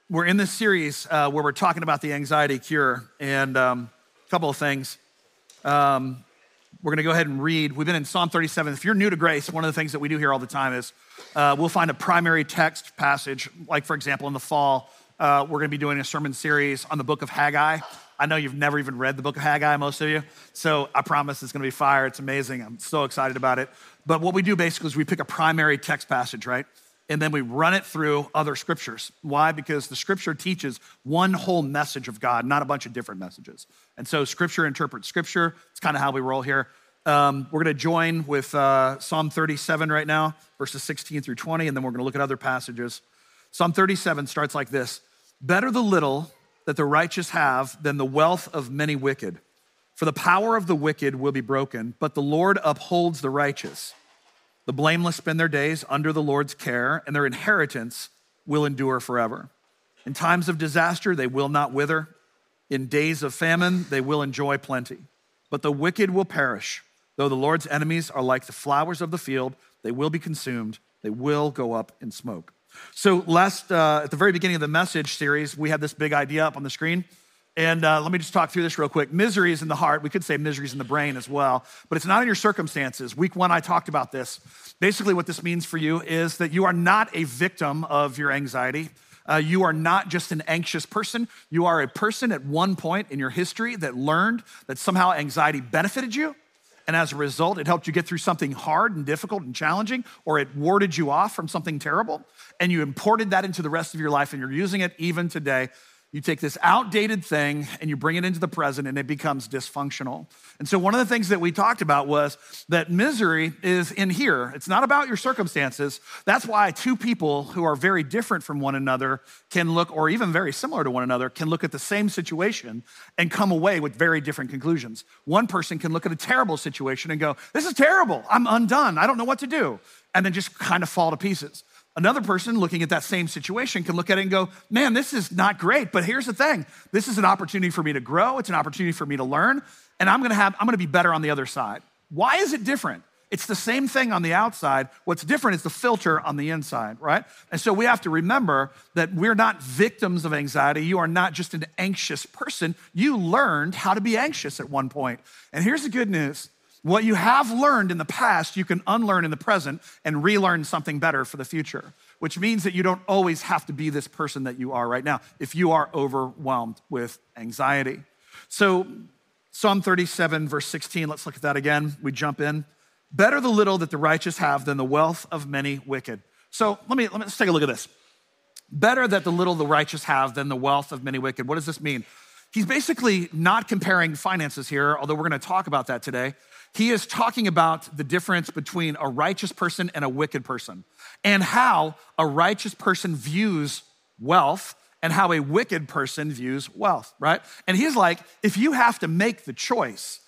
We're in this series where we're talking about the anxiety cure, and a couple of things. We're going to go ahead and read. We've been in Psalm 37. If you're new to Grace, one of the things that we do here all the time is we'll find a primary text passage. Like, for example, in the fall, we're going to be doing a sermon series on the book of Haggai. I know you've never even read the book of Haggai, most of you. So I promise it's going to be fire. It's amazing. I'm so excited about it. But what we do basically is we pick a primary text passage, right? And then we run it through other scriptures. Why? Because the scripture teaches one whole message of God, not a bunch of different messages. And so scripture interprets scripture. It's kind of how we roll here. We're going to join with Psalm 37 right now, verses 16 through 20, and then we're going to look at other passages. Psalm 37 starts like this. Better the little that the righteous have than the wealth of many wicked. For the power of the wicked will be broken, but the Lord upholds the righteous. The blameless spend their days under the Lord's care, and their inheritance will endure forever. In times of disaster, they will not wither. In days of famine, they will enjoy plenty. But the wicked will perish. Though the Lord's enemies are like the flowers of the field, they will be consumed. They will go up in smoke. So at the very beginning of the message series, we had this big idea up on the screen. And let me just talk through this real quick. Misery is in the heart. We could say misery is in the brain as well, but it's not in your circumstances. Week 1, I talked about this. Basically, what this means for you is that you are not a victim of your anxiety. You are not just an anxious person. You are a person at one point in your history that learned that somehow anxiety benefited you. And as a result, it helped you get through something hard and difficult and challenging, or it warded you off from something terrible. And you imported that into the rest of your life, and you're using it even today. You take this outdated thing and you bring it into the present, and it becomes dysfunctional. And so one of the things that we talked about was that misery is in here. It's not about your circumstances. That's why two people who are very different from one another can look, or even very similar to one another, can look at the same situation and come away with very different conclusions. One person can look at a terrible situation and go, this is terrible. I'm undone. I don't know what to do. And then just kind of fall to pieces. Another person looking at that same situation can look at it and go, man, this is not great, but here's the thing. This is an opportunity for me to grow. It's an opportunity for me to learn, and I'm gonna be better on the other side. Why is it different? It's the same thing on the outside. What's different is the filter on the inside, right? And so we have to remember that we're not victims of anxiety. You are not just an anxious person. You learned how to be anxious at one point. And here's the good news. What you have learned in the past, you can unlearn in the present and relearn something better for the future, which means that you don't always have to be this person that you are right now if you are overwhelmed with anxiety. So Psalm 37, verse 16, let's look at that again. We jump in. Better the little that the righteous have than the wealth of many wicked. So let's take a look at this. Better that the little the righteous have than the wealth of many wicked. What does this mean? He's basically not comparing finances here, although we're going to talk about that today. He is talking about the difference between a righteous person and a wicked person, and how a righteous person views wealth and how a wicked person views wealth, right? And he's like, if you have to make the choice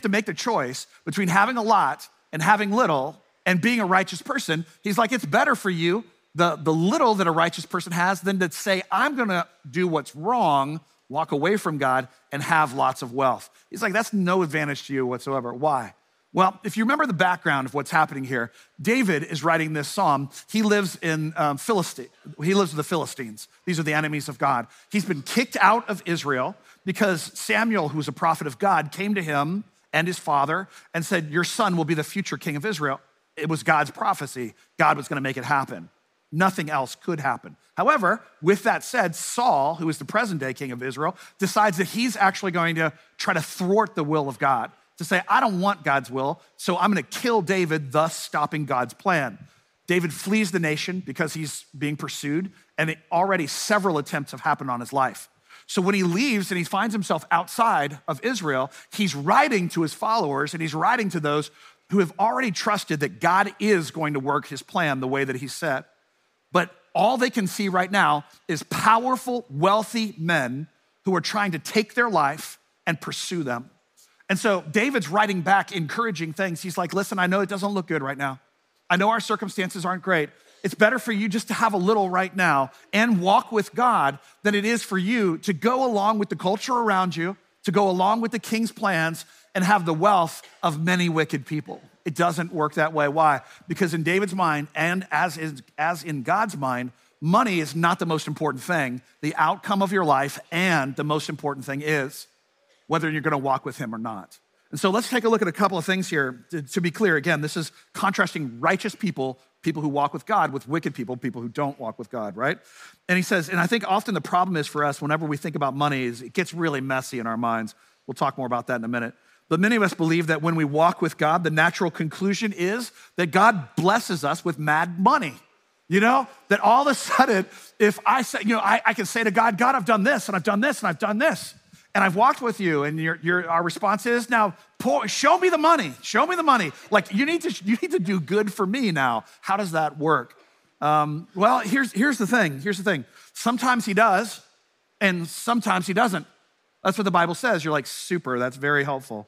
between having a lot and having little and being a righteous person, he's like, it's better for you, the little that a righteous person has, than to say, I'm gonna do what's wrong, walk away from God, and have lots of wealth. He's like, that's no advantage to you whatsoever. Why? Well, if you remember the background of what's happening here, David is writing this psalm. He lives in Philistine. He lives with the Philistines. These are the enemies of God. He's been kicked out of Israel because Samuel, who's a prophet of God, came to him and his father and said, your son will be the future king of Israel. It was God's prophecy. God was gonna make it happen. Nothing else could happen. However, with that said, Saul, who is the present day king of Israel, decides that he's actually going to try to thwart the will of God, to say, I don't want God's will, so I'm gonna kill David, thus stopping God's plan. David flees the nation because he's being pursued, and already several attempts have happened on his life. So when he leaves and he finds himself outside of Israel, he's writing to his followers and he's writing to those who have already trusted that God is going to work his plan the way that he said. But all they can see right now is powerful, wealthy men who are trying to take their life and pursue them. And so David's writing back, encouraging things. He's like, listen, I know it doesn't look good right now. I know our circumstances aren't great. It's better for you just to have a little right now and walk with God than it is for you to go along with the culture around you, to go along with the king's plans and have the wealth of many wicked people. It doesn't work that way. Why? Because in David's mind, and as in God's mind, money is not the most important thing. The outcome of your life and the most important thing is whether you're gonna walk with him or not. And so let's take a look at a couple of things here. To be clear, again, this is contrasting righteous people who walk with God, with wicked people who don't walk with God, right? And he says, and I think often the problem is for us whenever we think about money is it gets really messy in our minds. We'll talk more about that in a minute. But many of us believe that when we walk with God, the natural conclusion is that God blesses us with mad money. You know, that all of a sudden, if I say, I can say to God, God, I've done this and I've done this and I've done this. And I've walked with you, and our response is now, show me the money. Show me the money. Like you need to do good for me now. How does that work? Well, here's the thing. Here's the thing. Sometimes he does, and sometimes he doesn't. That's what the Bible says. You're like, super. That's very helpful.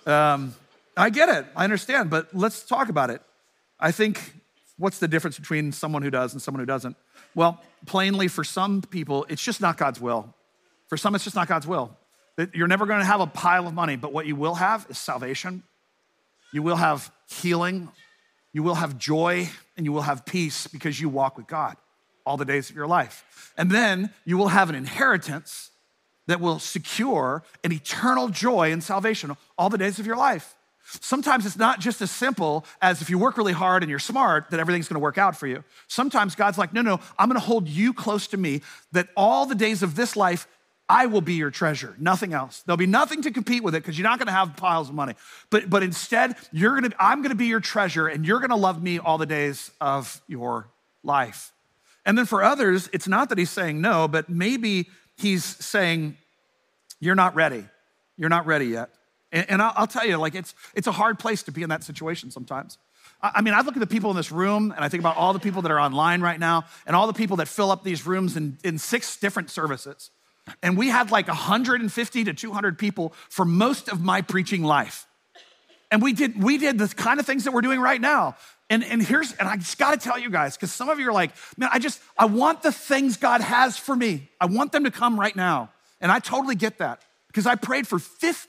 I get it. I understand. But let's talk about it. I think what's the difference between someone who does and someone who doesn't? Well, plainly, for some people, it's just not God's will. For some, it's just not God's will. You're never going to have a pile of money, but what you will have is salvation. You will have healing. You will have joy, and you will have peace because you walk with God all the days of your life. And then you will have an inheritance that will secure an eternal joy and salvation all the days of your life. Sometimes it's not just as simple as if you work really hard and you're smart, that everything's gonna work out for you. Sometimes God's like, no, I'm gonna hold you close to me, that all the days of this life, I will be your treasure, nothing else. There'll be nothing to compete with it because you're not gonna have piles of money. But instead, I'm gonna be your treasure and you're gonna love me all the days of your life. And then for others, it's not that he's saying no, but maybe he's saying, you're not ready. You're not ready yet. And I'll tell you, like it's a hard place to be in that situation sometimes. I mean, I look at the people in this room and I think about all the people that are online right now and all the people that fill up these rooms in 6 different services. And we had like 150 to 200 people for most of my preaching life. And we did the kind of things that we're doing right now. And I just gotta tell you guys, because some of you are like, man, I want the things God has for me. I want them to come right now. And I totally get that because I prayed for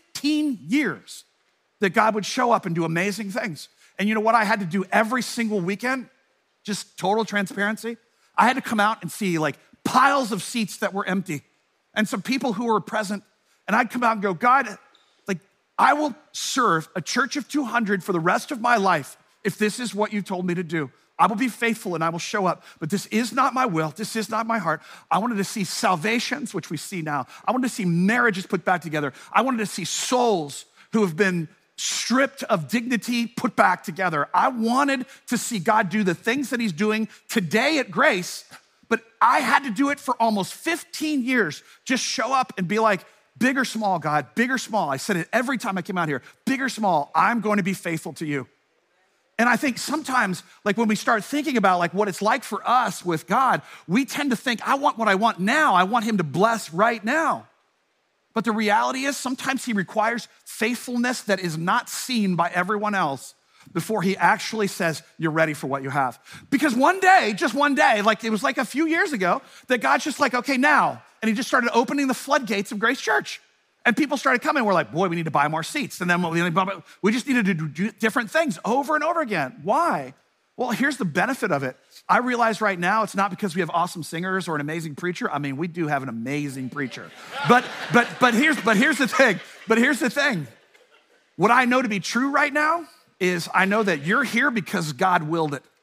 15 years that God would show up and do amazing things. And you know what I had to do every single weekend? Just total transparency. I had to come out and see like piles of seats that were empty and some people who were present. And I'd come out and go, God, like I will serve a church of 200 for the rest of my life if this is what you told me to do. I will be faithful and I will show up, but this is not my will. This is not my heart. I wanted to see salvations, which we see now. I wanted to see marriages put back together. I wanted to see souls who have been stripped of dignity put back together. I wanted to see God do the things that he's doing today at Grace, but I had to do it for almost 15 years. Just show up and be like, big or small, God, big or small. I said it every time I came out here, big or small, I'm going to be faithful to you. And I think sometimes, like when we start thinking about like what it's like for us with God, we tend to think, I want what I want now. I want him to bless right now. But the reality is sometimes he requires faithfulness that is not seen by everyone else before he actually says, you're ready for what you have. Because one day, just one day, like it was like a few years ago, that God's just like, okay, now. And he just started opening the floodgates of Grace Church. And people started coming. We're like, boy, we need to buy more seats. And then we just needed to do different things over and over again. Why? Well, here's the benefit of it. I realize right now it's not because we have awesome singers or an amazing preacher. I mean, we do have an amazing preacher. But here's the thing. But here's the thing. What I know to be true right now is I know that you're here because God willed it.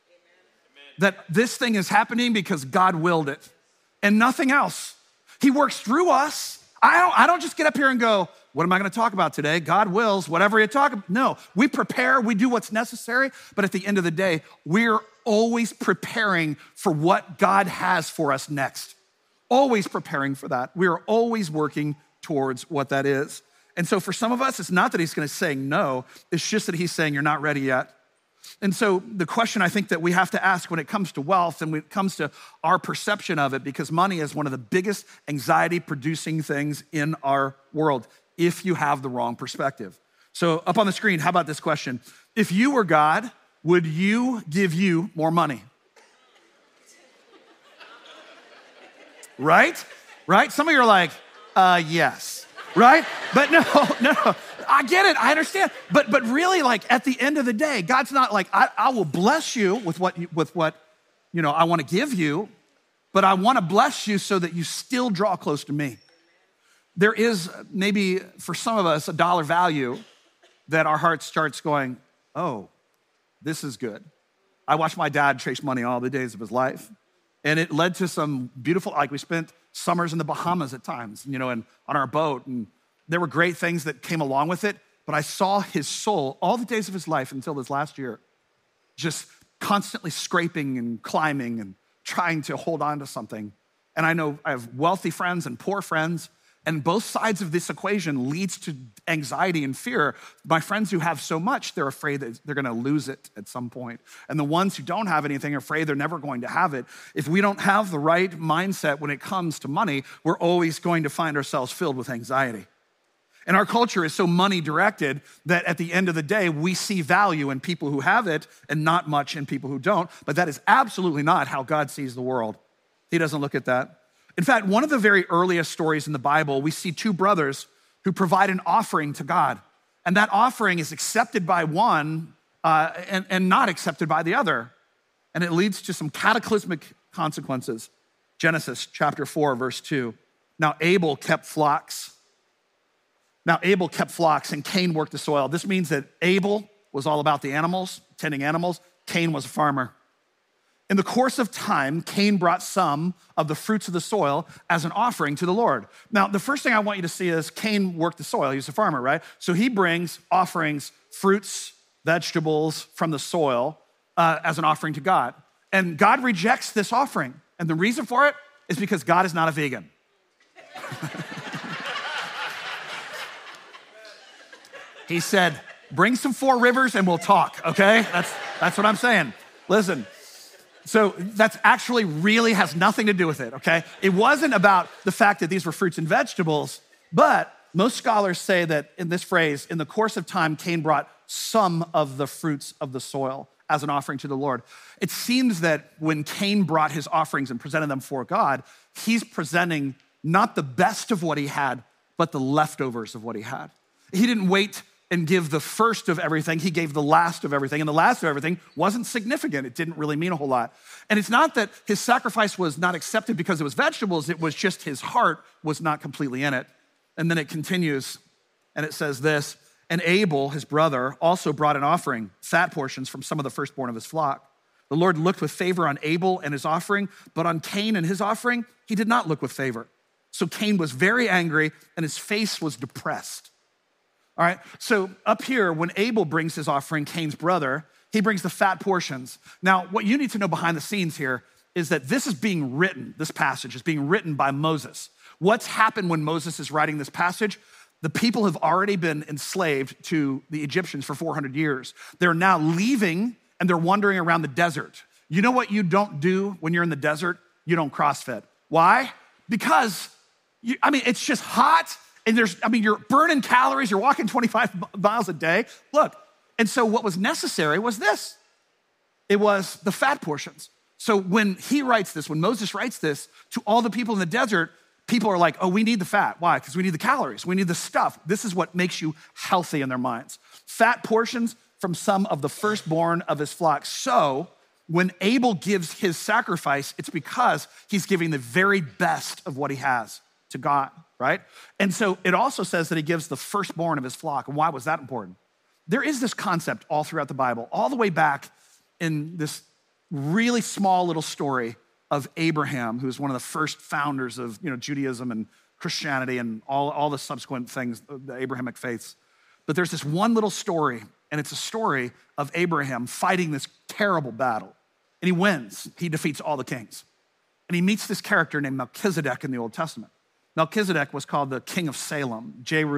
That this thing is happening because God willed it and nothing else. He works through us. I don't just get up here and go, what am I gonna talk about today? God wills, whatever you talk about. No, we prepare, we do what's necessary, but at the end of the day, we're always preparing for what God has for us next. Always preparing for that. We're always working towards what that is. And so for some of us, it's not that he's gonna say no, it's just that he's saying you're not ready yet. And so the question I think that we have to ask when it comes to wealth and when it comes to our perception of it, because money is one of the biggest anxiety producing things in our world if you have the wrong perspective. So up on the screen, how about this question? If you were God, would you give you more money? Right? Some of you are like, yes, right? But no. I get it, I understand. But really, like at the end of the day, God's not like, I will bless you with what I want to give you. but I wanna bless you so that you still draw close to me. There is maybe for some of us a dollar value that our heart starts going, oh, this is good. I watched my dad chase money all the days of his life. And it led to some beautiful, like we spent summers in the Bahamas at times, and on our boat. And there were great things that came along with it. But I saw his soul all the days of his life until this last year, just constantly scraping and climbing and trying to hold on to something. And I know I have wealthy friends and poor friends, and both sides of this equation leads to anxiety and fear. My friends who have so much, they're afraid that they're gonna lose it at some point. And the ones who don't have anything are afraid they're never going to have it. If we don't have the right mindset when it comes to money, we're always going to find ourselves filled with anxiety. And our culture is so money directed that at the end of the day, we see value in people who have it and not much in people who don't. But that is absolutely not how God sees the world. He doesn't look at that. In fact, one of the very earliest stories in the Bible, we see two brothers who provide an offering to God. And that offering is accepted by one and not accepted by the other. And it leads to some cataclysmic consequences. Genesis chapter 4, verse 2. Now Abel kept flocks and Cain worked the soil. This means that Abel was all about the animals, tending animals. Cain was a farmer. In the course of time, Cain brought some of the fruits of the soil as an offering to the Lord. Now, the first thing I want you to see is Cain worked the soil. He was a farmer, right? So he brings offerings, fruits, vegetables from the soil as an offering to God. And God rejects this offering. And the reason for it is because God is not a vegan. He said, bring some Four Rivers and we'll talk, okay? That's what I'm saying. Listen. So that's actually really has nothing to do with it, okay? It wasn't about the fact that these were fruits and vegetables, but most scholars say that in this phrase, in the course of time, Cain brought some of the fruits of the soil as an offering to the Lord. It seems that when Cain brought his offerings and presented them for God, he's presenting not the best of what he had, but the leftovers of what he had. He didn't wait and give the first of everything, he gave the last of everything. And the last of everything wasn't significant. It didn't really mean a whole lot. And it's not that his sacrifice was not accepted because it was vegetables, it was just his heart was not completely in it. And then it continues, and it says this, and Abel, his brother, also brought an offering, fat portions from some of the firstborn of his flock. The Lord looked with favor on Abel and his offering, but on Cain and his offering, he did not look with favor. So Cain was very angry, and his face was depressed. All right, so up here, when Abel brings his offering, Cain's brother, he brings the fat portions. Now, what you need to know behind the scenes here is that this is being written, this passage is being written by Moses. What's happened when Moses is writing this passage? The people have already been enslaved to the Egyptians for 400 years. They're now leaving and they're wandering around the desert. You know what you don't do when you're in the desert? You don't CrossFit. Why? Because, it's just hot. And you're burning calories, you're walking 25 miles a day. Look, and so what was necessary was this. It was the fat portions. So when he writes this, when Moses writes this to all the people in the desert, people are like, oh, we need the fat. Why? Because we need the calories. We need the stuff. This is what makes you healthy in their minds. Fat portions from some of the firstborn of his flock. So when Abel gives his sacrifice, it's because he's giving the very best of what he has to God, right? And so it also says that he gives the firstborn of his flock. And why was that important? There is this concept all throughout the Bible, all the way back in this really small little story of Abraham, who's one of the first founders of Judaism and Christianity and all the subsequent things, the Abrahamic faiths. But there's this one little story, and it's a story of Abraham fighting this terrible battle. And he wins. He defeats all the kings. And he meets this character named Melchizedek in the Old Testament. Melchizedek was called the king of Salem,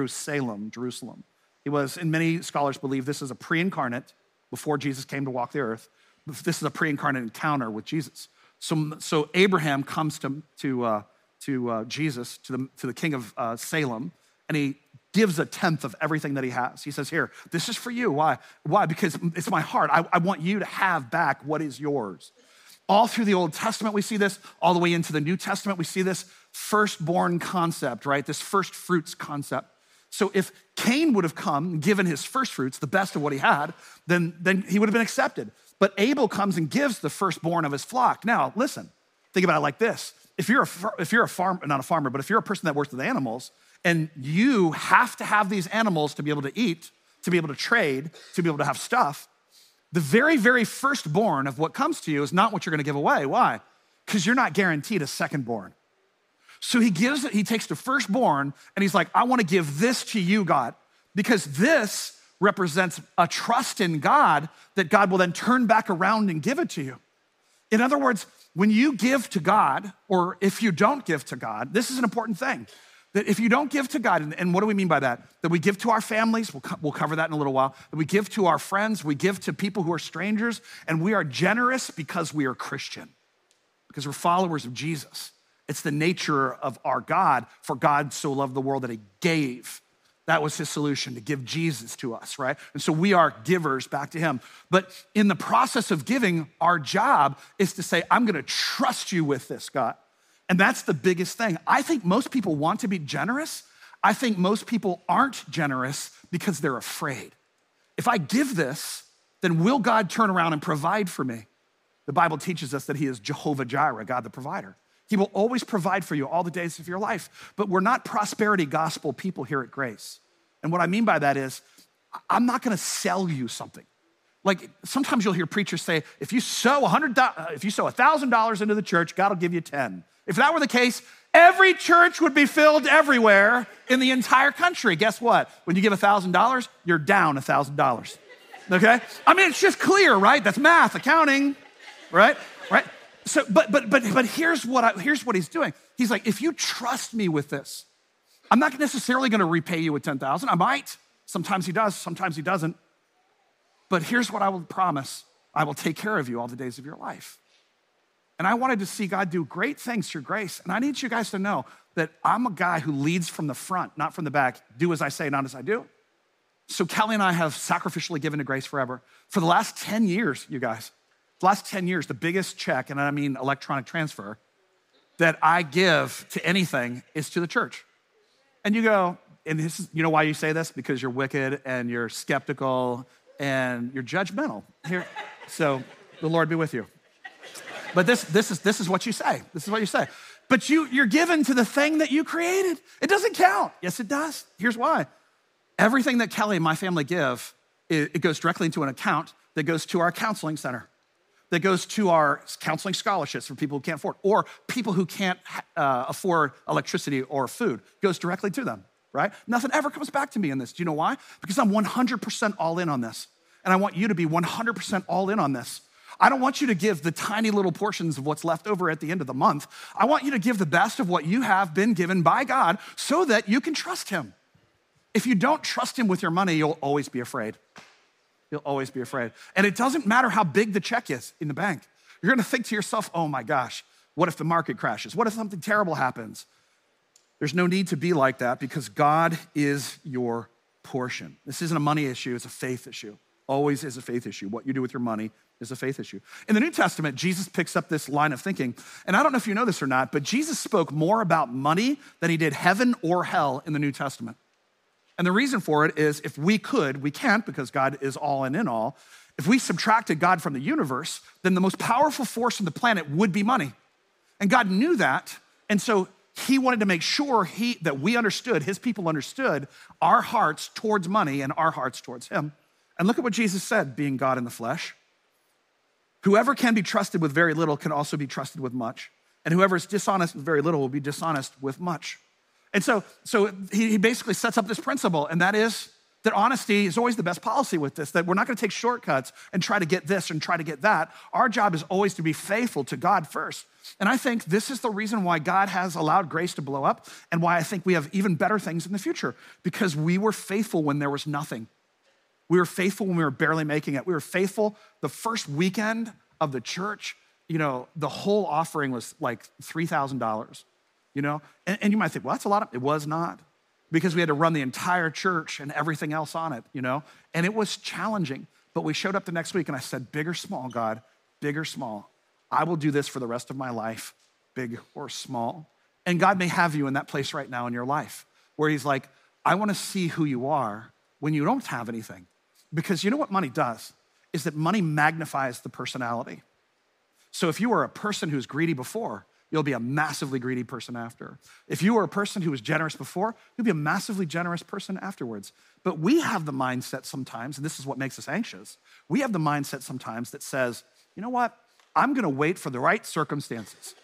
Jerusalem. He was, and many scholars believe this is a pre-incarnate before Jesus came to walk the earth. This is a pre-incarnate encounter with Jesus. So Abraham comes to Jesus, to the king of Salem, and he gives a tenth of everything that he has. He says, here, this is for you. Why? Because it's my heart. I want you to have back what is yours. All through the Old Testament, we see this. All the way into the New Testament, we see this firstborn concept, right? This first fruits concept. So if Cain would have come and given his first fruits, the best of what he had, then he would have been accepted. But Abel comes and gives the firstborn of his flock. Now, listen, Think about it like this. If you're a farm, not a farmer, but if you're a person that works with animals and you have to have these animals to be able to eat, to be able to trade, to be able to have stuff, the very, very firstborn of what comes to you is not what you're gonna give away. Why? Because you're not guaranteed a secondborn. So he takes the firstborn and he's like, I wanna give this to you, God, because this represents a trust in God that God will then turn back around and give it to you. In other words, when you give to God, or if you don't give to God, this is an important thing, that if you don't give to God, and what do we mean by that? That we give to our families, we'll cover that in a little while, that we give to our friends, we give to people who are strangers, and we are generous because we are Christian, because we're followers of Jesus. It's the nature of our God, for God so loved the world that he gave. That was his solution, to give Jesus to us, right? And so we are givers back to him. But in the process of giving, our job is to say, I'm gonna trust you with this, God. And that's the biggest thing. I think most people want to be generous. I think most people aren't generous because they're afraid. If I give this, then will God turn around and provide for me? The Bible teaches us that he is Jehovah Jireh, God the provider. He will always provide for you all the days of your life. But we're not prosperity gospel people here at Grace. And what I mean by that is, I'm not gonna sell you something. Like sometimes you'll hear preachers say, if you sow $1,000 into the church, God will give you 10. If that were the case, every church would be filled everywhere in the entire country. Guess what? When you give $1,000, you're down $1,000, okay? I mean, it's just clear, right? That's math, accounting, right? Right? So, but here's what he's doing. He's like, if you trust me with this, I'm not necessarily gonna repay you with 10,000. I might. Sometimes he does, sometimes he doesn't. But here's what I will promise. I will take care of you all the days of your life. And I wanted to see God do great things through Grace. And I need you guys to know that I'm a guy who leads from the front, not from the back. Do as I say, not as I do. So Kelly and I have sacrificially given to Grace Forever. For the last 10 years, you guys, the last 10 years, the biggest check, and I mean electronic transfer, that I give to anything is to the church. And you go, and this is, you know why you say this? Because you're wicked and you're skeptical and you're judgmental. Here, so the Lord be with you. But this is what you say. This is what you say. But you're given to the thing that you created. It doesn't count. Yes, it does. Here's why. Everything that Kelly and my family give, it goes directly into an account that goes to our counseling center, that goes to our counseling scholarships for people who can't afford, or people who can't afford electricity or food, goes directly to them, right? Nothing ever comes back to me in this. Do you know why? Because I'm 100% all in on this. And I want you to be 100% all in on this. I don't want you to give the tiny little portions of what's left over at the end of the month. I want you to give the best of what you have been given by God so that you can trust him. If you don't trust him with your money, you'll always be afraid. You'll always be afraid. And it doesn't matter how big the check is in the bank. You're gonna think to yourself, oh my gosh, what if the market crashes? What if something terrible happens? There's no need to be like that because God is your portion. This isn't a money issue, it's a faith issue. Always is a faith issue. What you do with your money is a faith issue. In the New Testament, Jesus picks up this line of thinking, and I don't know if you know this or not, but Jesus spoke more about money than he did heaven or hell in the New Testament. And the reason for it is if we can't because God is all and in all. If we subtracted God from the universe, then the most powerful force on the planet would be money. And God knew that, and so he wanted to make sure that we understood, his people understood our hearts towards money and our hearts towards him. And look at what Jesus said, being God in the flesh. Whoever can be trusted with very little can also be trusted with much. And whoever is dishonest with very little will be dishonest with much. And so he basically sets up this principle, and that is that honesty is always the best policy with this, that we're not gonna take shortcuts and try to get this and try to get that. Our job is always to be faithful to God first. And I think this is the reason why God has allowed Grace to blow up and why I think we have even better things in the future, because we were faithful when there was nothing. We were faithful when we were barely making it. We were faithful the first weekend of the church. You know, the whole offering was like $3,000, you know? And you might think, well, that's a lot. It was not, because we had to run the entire church and everything else on it, you know? And it was challenging, but we showed up the next week and I said, big or small, God, big or small, I will do this for the rest of my life, big or small. And God may have you in that place right now in your life where he's like, I wanna see who you are when you don't have anything. Because you know what money does? Is that money magnifies the personality. So if you were a person who's greedy before, you'll be a massively greedy person after. If you were a person who was generous before, you'll be a massively generous person afterwards. But we have the mindset sometimes, and this is what makes us anxious. We have the mindset sometimes that says, you know what? I'm gonna wait for the right circumstances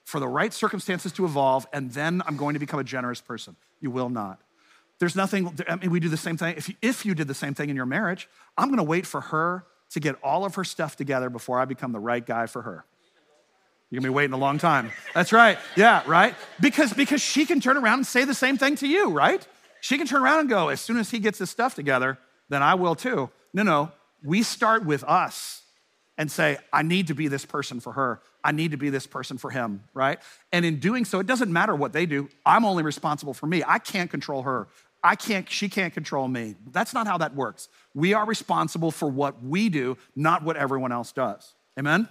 to evolve, and then I'm going to become a generous person. You will not. There's nothing, I mean, we do the same thing. If you did the same thing in your marriage, I'm gonna wait for her to get all of her stuff together before I become the right guy for her. You're gonna be waiting a long time. That's right, yeah, right? Because she can turn around and say the same thing to you, right? She can turn around and go, as soon as he gets his stuff together, then I will too. No, we start with us and say, I need to be this person for her. I need to be this person for him, right? And in doing so, it doesn't matter what they do. I'm only responsible for me. I can't control her. She can't control me. That's not how that works. We are responsible for what we do, not what everyone else does. Amen?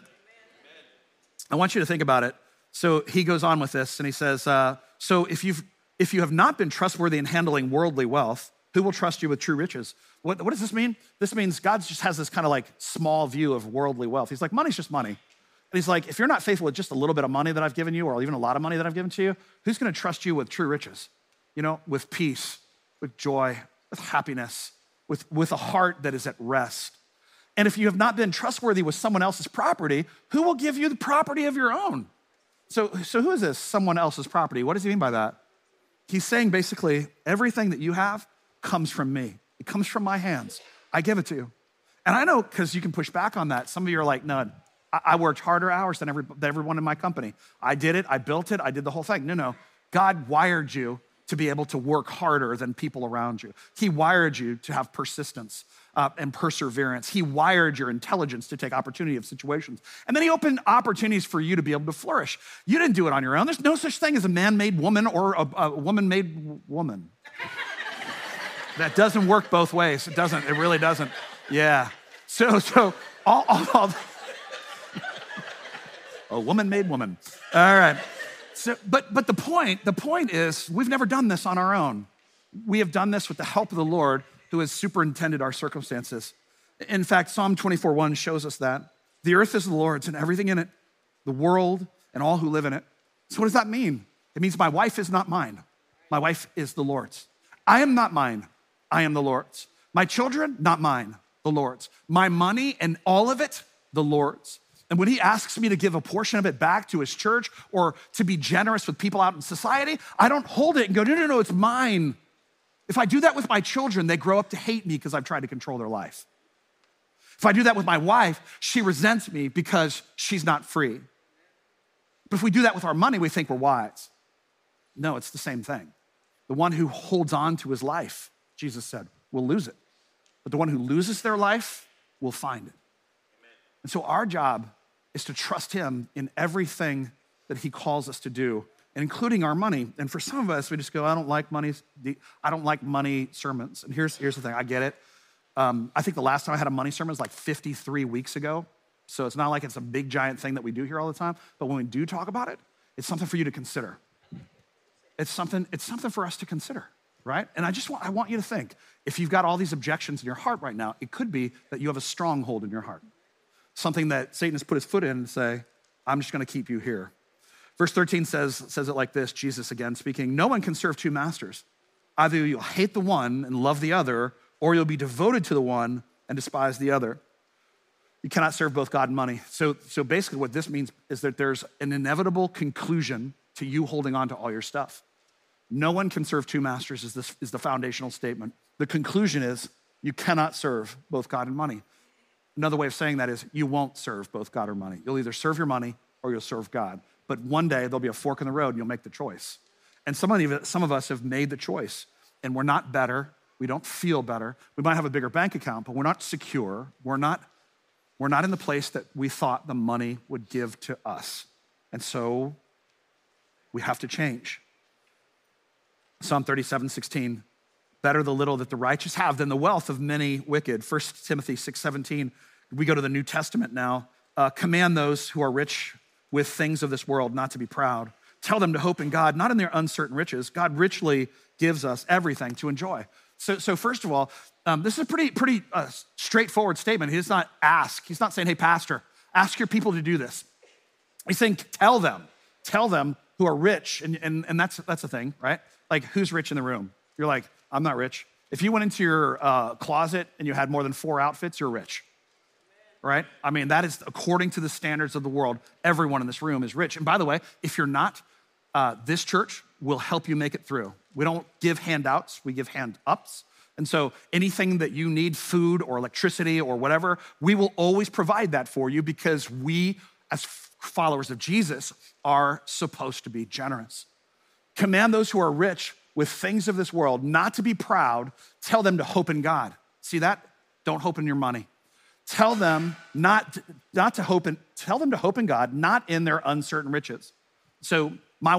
I want you to think about it. So he goes on with this and he says, so if you have not been trustworthy in handling worldly wealth, who will trust you with true riches? What does this mean? This means God just has this kind of like small view of worldly wealth. He's like, money's just money. And he's like, if you're not faithful with just a little bit of money that I've given you, or even a lot of money that I've given to you, who's gonna trust you with true riches? You know, with peace, with joy, with happiness, with a heart that is at rest. And if you have not been trustworthy with someone else's property, who will give you the property of your own? So who is this, someone else's property? What does he mean by that? He's saying basically, everything that you have comes from me. It comes from my hands. I give it to you. And I know, because you can push back on that. Some of you are like, no, I worked harder hours than everyone in my company. I did it, I built it, I did the whole thing. No, God wired you to be able to work harder than people around you. He wired you to have persistence and perseverance. He wired your intelligence to take opportunity of situations. And then he opened opportunities for you to be able to flourish. You didn't do it on your own. There's no such thing as a man-made woman or a woman-made woman. That doesn't work both ways. It doesn't, it really doesn't. Yeah. So all a woman-made woman. All right. So, but the point is, we've never done this on our own. We have done this with the help of the Lord who has superintended our circumstances. In fact, Psalm 24:1 shows us that. The earth is the Lord's and everything in it, the world and all who live in it. So what does that mean? It means my wife is not mine. My wife is the Lord's. I am not mine. I am the Lord's. My children, not mine, the Lord's. My money and all of it, the Lord's. And when he asks me to give a portion of it back to his church or to be generous with people out in society, I don't hold it and go, no, it's mine. If I do that with my children, they grow up to hate me because I've tried to control their life. If I do that with my wife, she resents me because she's not free. But if we do that with our money, we think we're wise. No, it's the same thing. The one who holds on to his life, Jesus said, will lose it. But the one who loses their life will find it. Amen. And so our job is to trust him in everything that he calls us to do, including our money. And for some of us, we just go, I don't like money sermons. And here's the thing, I get it. I think the last time I had a money sermon was like 53 weeks ago. So it's not like it's a big giant thing that we do here all the time. But when we do talk about it, it's something for you to consider. It's something for us to consider, right? And I want you to think, if you've got all these objections in your heart right now, it could be that you have a stronghold in your heart. Something that Satan has put his foot in and say, I'm just gonna keep you here. Verse 13 says it like this, Jesus again speaking, no one can serve two masters. Either you'll hate the one and love the other, or you'll be devoted to the one and despise the other. You cannot serve both God and money. So basically what this means is that there's an inevitable conclusion to you holding on to all your stuff. No one can serve two masters is the foundational statement. The conclusion is you cannot serve both God and money. Another way of saying that is you won't serve both God or money. You'll either serve your money or you'll serve God. But one day there'll be a fork in the road and you'll make the choice. And some of us have made the choice and we're not better. We don't feel better. We might have a bigger bank account, but we're not secure. We're not in the place that we thought the money would give to us. And so we have to change. Psalm 37:16, better the little that the righteous have than the wealth of many wicked. 1 Timothy 6:17, we go to the New Testament now. Command those who are rich with things of this world not to be proud. Tell them to hope in God, not in their uncertain riches. God richly gives us everything to enjoy. So first of all, this is a pretty straightforward statement. He does not ask. He's not saying, hey, pastor, ask your people to do this. He's saying, tell them who are rich. And that's the thing, right? Like, who's rich in the room? You're like, I'm not rich. If you went into your closet and you had more than 4 outfits, you're rich, right? I mean, that is according to the standards of the world. Everyone in this room is rich. And by the way, if you're not, this church will help you make it through. We don't give handouts, we give hand ups. And so anything that you need, food or electricity or whatever, we will always provide that for you because we, as followers of Jesus, are supposed to be generous. Command those who are rich with things of this world not to be proud. Tell them to hope in God. See that? Don't hope in your money. Tell them not to hope in. Tell them to hope in God, not in their uncertain riches. We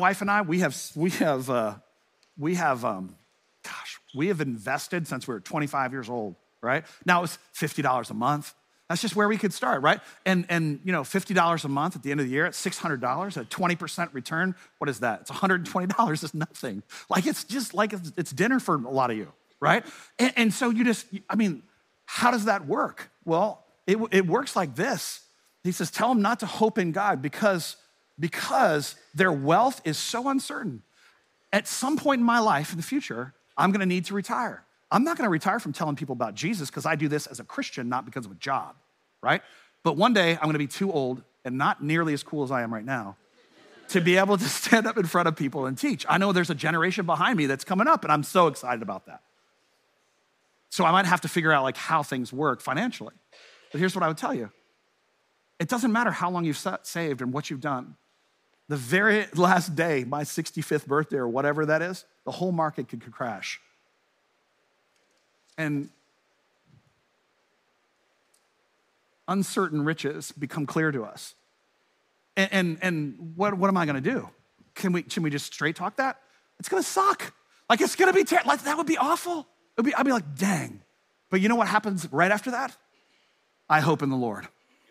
have invested since we were 25 years old, right? Now it's $50 a month. That's just where we could start, right? And $50 a month at the end of the year, it's $600, a 20% return. What is that? It's $120. It's nothing. Like, it's just like it's dinner for a lot of you, right? And so how does that work? Well, it works like this. He says, tell them not to hope in God because their wealth is so uncertain. At some point in my life in the future, I'm gonna need to retire. I'm not gonna retire from telling people about Jesus because I do this as a Christian, not because of a job, right? But one day I'm gonna be too old and not nearly as cool as I am right now to be able to stand up in front of people and teach. I know there's a generation behind me that's coming up and I'm so excited about that. So I might have to figure out like how things work financially. But here's what I would tell you. It doesn't matter how long you've saved and what you've done. The very last day, my 65th birthday or whatever that is, the whole market could crash. And uncertain riches become clear to us. And what am I gonna do? Can we just straight talk that? It's gonna suck. Like, it's gonna be terrible. Like, that would be awful. I'd be like, dang. But you know what happens right after that? I hope in the Lord.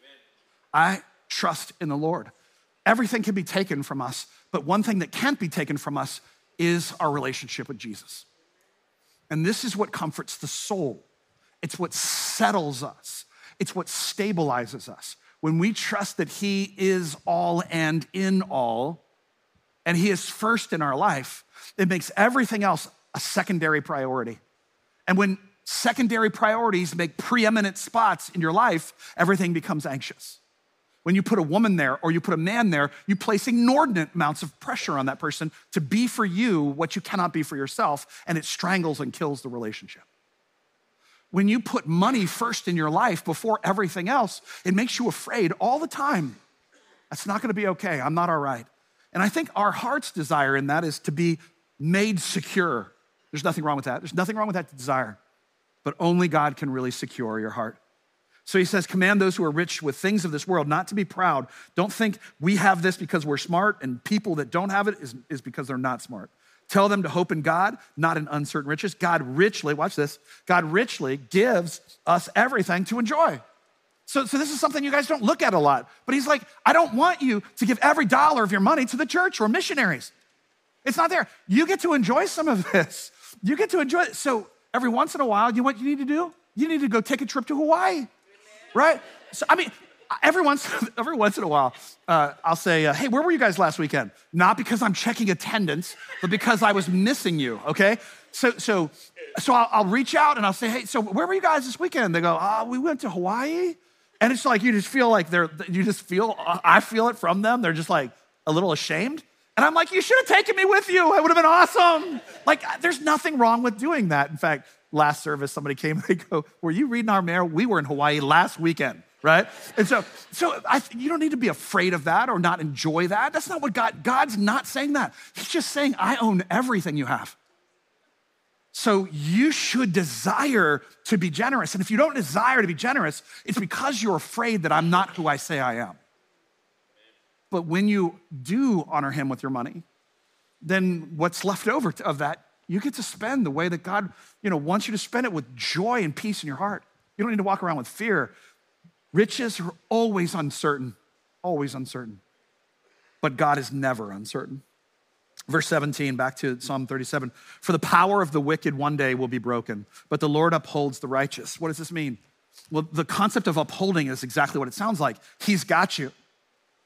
I trust in the Lord. Everything can be taken from us, but one thing that can't be taken from us is our relationship with Jesus. And this is what comforts the soul. It's what settles us. It's what stabilizes us. When we trust that he is all and in all, and he is first in our life, it makes everything else a secondary priority. And when secondary priorities make preeminent spots in your life, everything becomes anxious. When you put a woman there or you put a man there, you place inordinate amounts of pressure on that person to be for you what you cannot be for yourself, and it strangles and kills the relationship. When you put money first in your life before everything else, it makes you afraid all the time. That's not gonna be okay, I'm not all right. And I think our heart's desire in that is to be made secure. There's nothing wrong with that. There's nothing wrong with that desire, but only God can really secure your heart. So he says, command those who are rich with things of this world not to be proud. Don't think we have this because we're smart, and people that don't have it is because they're not smart. Tell them to hope in God, not in uncertain riches. God richly, watch this, God richly gives us everything to enjoy. So this is something you guys don't look at a lot, but he's like, I don't want you to give every dollar of your money to the church or missionaries. It's not there. You get to enjoy some of this. You get to enjoy it. So every once in a while, you know what you need to do? You need to go take a trip to Hawaii, right? So, I mean, every once in a while, I'll say, hey, where were you guys last weekend? Not because I'm checking attendance, but because I was missing you, okay? So I'll reach out and I'll say, hey, so where were you guys this weekend? They go, we went to Hawaii. And it's like, you just feel like I feel it from them. They're just like a little ashamed. And I'm like, you should have taken me with you. It would have been awesome. Like, there's nothing wrong with doing that. In fact, last service, somebody came and they go, were you reading our mail? We were in Hawaii last weekend, right? And so you don't need to be afraid of that or not enjoy that. That's not what God's not saying that. He's just saying, I own everything you have. So you should desire to be generous. And if you don't desire to be generous, it's because you're afraid that I'm not who I say I am. But when you do honor him with your money, then what's left over of that, you get to spend the way that God, wants you to spend it with joy and peace in your heart. You don't need to walk around with fear. Riches are always uncertain, but God is never uncertain. Verse 17, back to Psalm 37. For the power of the wicked one day will be broken, but the Lord upholds the righteous. What does this mean? Well, the concept of upholding is exactly what it sounds like. He's got you.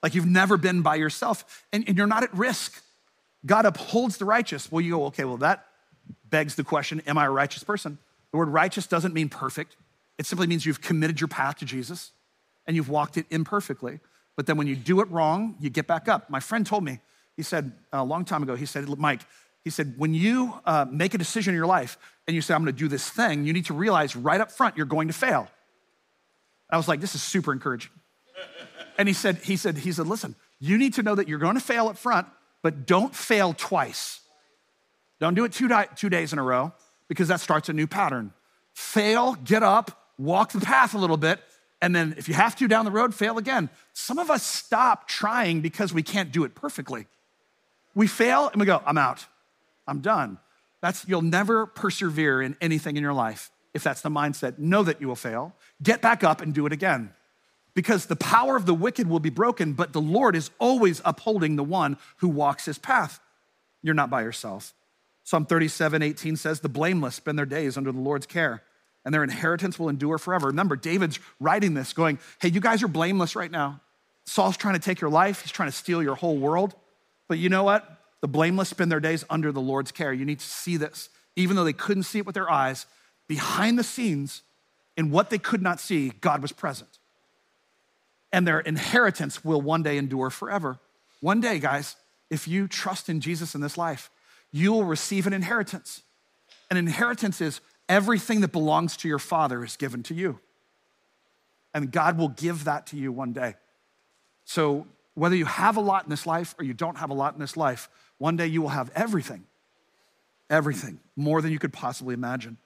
like you've never been by yourself, and you're not at risk. God upholds the righteous. Well, you go, okay, well, that begs the question, am I a righteous person? The word righteous doesn't mean perfect. It simply means you've committed your path to Jesus and you've walked it imperfectly. But then when you do it wrong, you get back up. My friend told me, he said a long time ago, he said, Mike, he said, when you make a decision in your life and you say, I'm gonna do this thing, you need to realize right up front, you're going to fail. I was like, this is super encouraging. And he said, listen, you need to know that you're gonna fail up front, but don't fail twice. Don't do it two days in a row, because that starts a new pattern. Fail, get up, walk the path a little bit, and then if you have to down the road, fail again. Some of us stop trying because we can't do it perfectly. We fail and we go, I'm out, I'm done. You'll never persevere in anything in your life if that's the mindset. Know that you will fail, get back up and do it again. Because the power of the wicked will be broken, but the Lord is always upholding the one who walks his path. You're not by yourself. Psalm 37:18 says, the blameless spend their days under the Lord's care, and their inheritance will endure forever. Remember, David's writing this going, hey, you guys are blameless right now. Saul's trying to take your life. He's trying to steal your whole world. But you know what? The blameless spend their days under the Lord's care. You need to see this. Even though they couldn't see it with their eyes, behind the scenes, in what they could not see, God was present. And their inheritance will one day endure forever. One day, guys, if you trust in Jesus in this life, you will receive an inheritance. An inheritance is everything that belongs to your Father is given to you. And God will give that to you one day. So whether you have a lot in this life or you don't have a lot in this life, one day you will have everything. Everything, more than you could possibly imagine.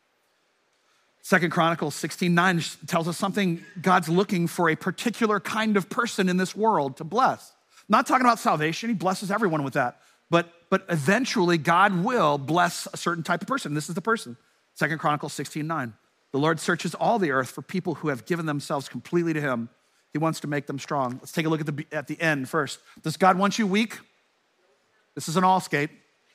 2 Chronicles 16:9 tells us something. God's looking for a particular kind of person in this world to bless. Not talking about salvation, he blesses everyone with that. But eventually God will bless a certain type of person. This is the person. 2 Chronicles 16:9. The Lord searches all the earth for people who have given themselves completely to him. He wants to make them strong. Let's take a look at the end first. Does God want you weak? This is an all skate.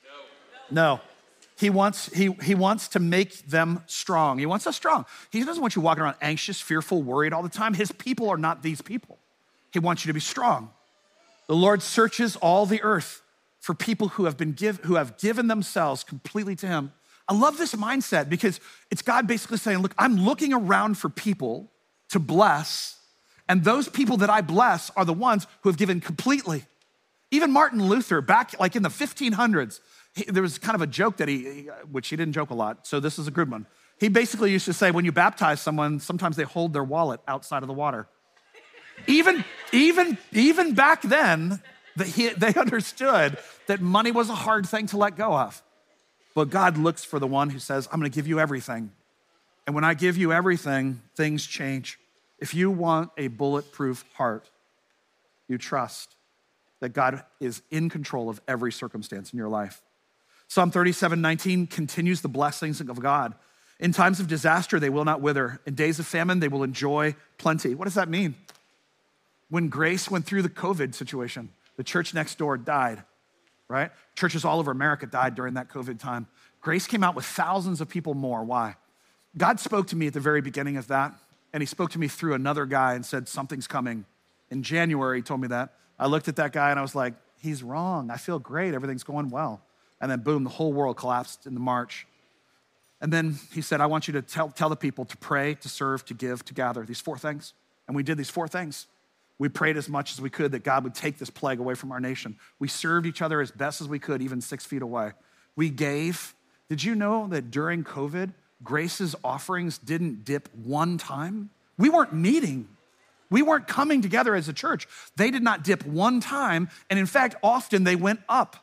No. He wants to make them strong. He wants us strong. He doesn't want you walking around anxious, fearful, worried all the time. His people are not these people. He wants you to be strong. The Lord searches all the earth for people who have given themselves completely to him. I love this mindset because it's God basically saying, look, I'm looking around for people to bless, and those people that I bless are the ones who have given completely. Even Martin Luther, back like in the 1500s, there was kind of a joke that which he didn't joke a lot, so this is a good one. He basically used to say, when you baptize someone, sometimes they hold their wallet outside of the water. Even back then, they understood that money was a hard thing to let go of. But God looks for the one who says, I'm gonna give you everything. And when I give you everything, things change. If you want a bulletproof heart, you trust that God is in control of every circumstance in your life. Psalm 37:19 continues the blessings of God. In times of disaster, they will not wither. In days of famine, they will enjoy plenty. What does that mean? When Grace went through the COVID situation, the church next door died, right? Churches all over America died during that COVID time. Grace came out with thousands of people more. Why? God spoke to me at the very beginning of that, and he spoke to me through another guy and said, something's coming. In January, he told me that. I looked at that guy and I was like, he's wrong. I feel great. Everything's going well. And then boom, the whole world collapsed in the March. And then he said, I want you to tell the people to pray, to serve, to give, to gather, these 4 things. And we did these 4 things. We prayed as much as we could that God would take this plague away from our nation. We served each other as best as we could, even 6 feet away. We gave. Did you know that during COVID, Grace's offerings didn't dip one time? We weren't meeting. We weren't coming together as a church. They did not dip one time. And in fact, often they went up.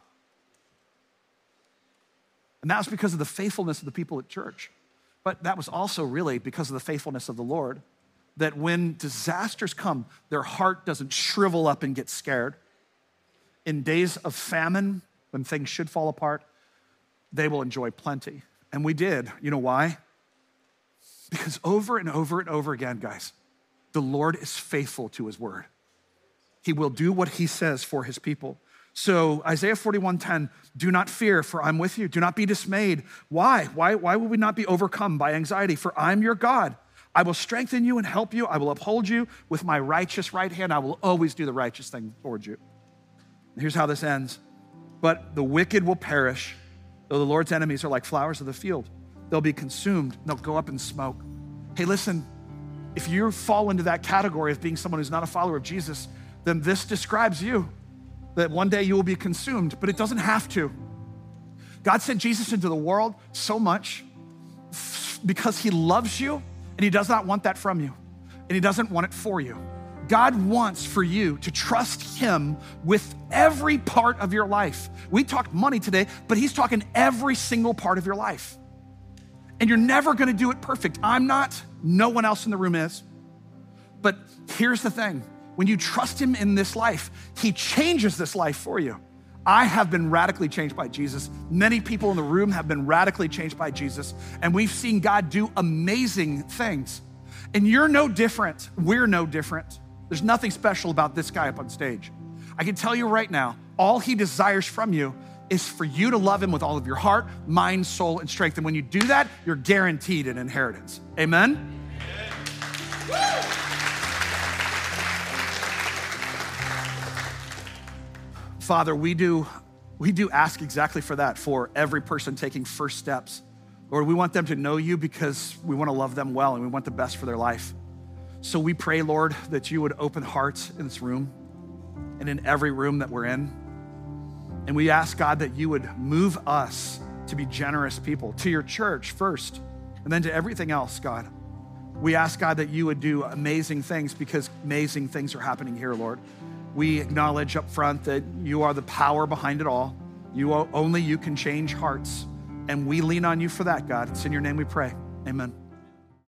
And that was because of the faithfulness of the people at church. But that was also really because of the faithfulness of the Lord, that when disasters come, their heart doesn't shrivel up and get scared. In days of famine, when things should fall apart, they will enjoy plenty. And we did. You know why? Because over and over and over again, guys, the Lord is faithful to his word. He will do what he says for his people. So Isaiah 41:10, do not fear, for I'm with you. Do not be dismayed. Why? Why would we not be overcome by anxiety? For I'm your God. I will strengthen you and help you. I will uphold you with my righteous right hand. I will always do the righteous thing towards you. And here's how this ends. But the wicked will perish, though the Lord's enemies are like flowers of the field. They'll be consumed. They'll go up in smoke. Hey, listen, if you fall into that category of being someone who's not a follower of Jesus, then this describes you, that one day you will be consumed, but it doesn't have to. God sent Jesus into the world so much because he loves you and he does not want that from you, and he doesn't want it for you. God wants for you to trust him with every part of your life. We talked money today, but he's talking every single part of your life. And you're never gonna do it perfect. I'm not, no one else in the room is. But here's the thing, when you trust him in this life, he changes this life for you. I have been radically changed by Jesus. Many people in the room have been radically changed by Jesus, and we've seen God do amazing things. And you're no different, we're no different. There's nothing special about this guy up on stage. I can tell you right now, all he desires from you is for you to love him with all of your heart, mind, soul, and strength. And when you do that, you're guaranteed an inheritance. Amen? Father, we do ask exactly for that for every person taking first steps. Lord, we want them to know you because we want to love them well and we want the best for their life. So we pray, Lord, that you would open hearts in this room and in every room that we're in. And we ask, God, that you would move us to be generous people, to your church first, and then to everything else, God. We ask, God, that you would do amazing things because amazing things are happening here, Lord. We acknowledge up front that you are the power behind it all. Only you can change hearts. And we lean on you for that, God. It's in your name we pray. Amen.